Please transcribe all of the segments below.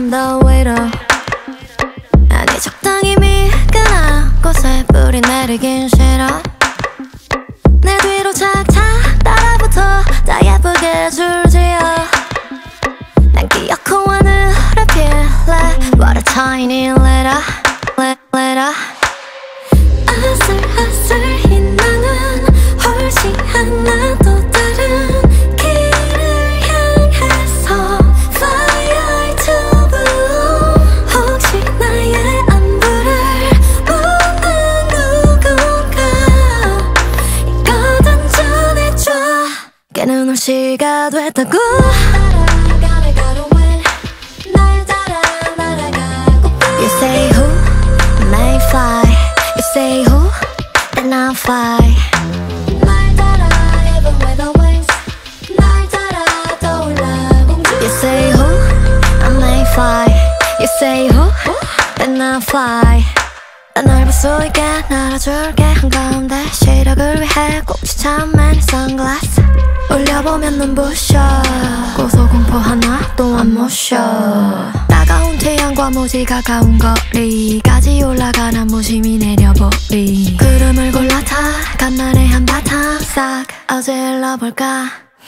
I'm the waiter. 아니 적당히 미끈한 곳에 뿌리 내리긴 싫어. 내 뒤로 착착 따라붙어 다 예쁘게 줄지어. 난 기어코 하늘을 필래. What a tiny letter. 아슬아슬히 나는 훨씬 하나 또 다른 길을 향해서 Fly to blue. 혹시 나의 안부를 묻는 누군가 이거든 전해줘. 깨는 올 시가 됐다고. You say who may fly. You say who, then I'll fly. 날 따라 even with the wings. 날 따라 떠올라 공주. You say who, I may fly. You say who, then I'll fly. 난 널 볼 수 있게 날아줄게. 한가운데 시력을 위해 꼭 지참한 선글라스. 올려보면 눈부셔. 고소공포 하나 또 안 모셔. 따가운 태양과 무지 가까운 거리까지 올라가는 무심히 내려보리. 구름을 골라타 간만에 한바탕 싹 어질러볼까.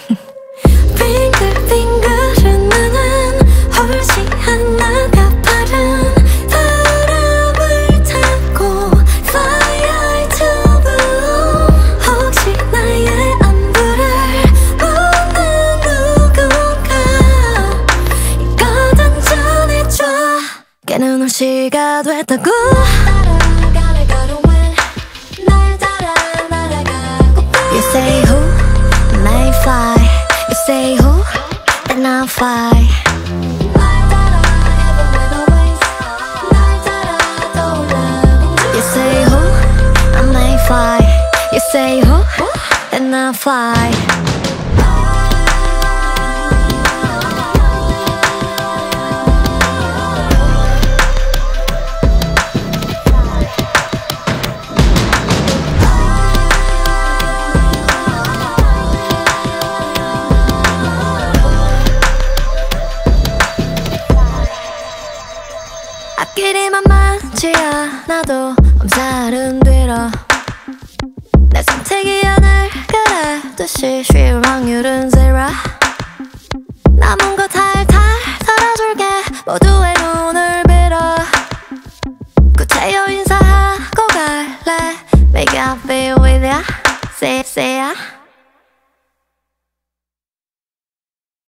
빙글빙글은 나는 훨씬 하나가 빠른 바람을 타고 Fly to blue. 혹시 나의 안부를 묻는 누군가 이거든 전해줘. 깨는 올 시가 됐다고. You say who may fly. You say who, then I'll fly. You say who, I may fly. You say who, then I'll fly. 앞길이만 많지 않아도 엄살은 뒤로. 내 선택이 하늘 그래듯이 쉬울 확률은 zero. 남은 거 탈탈 털어줄게. 모두의 눈을 빌어. 구태여 인사하고 갈래. Make I feel with ya. See ya.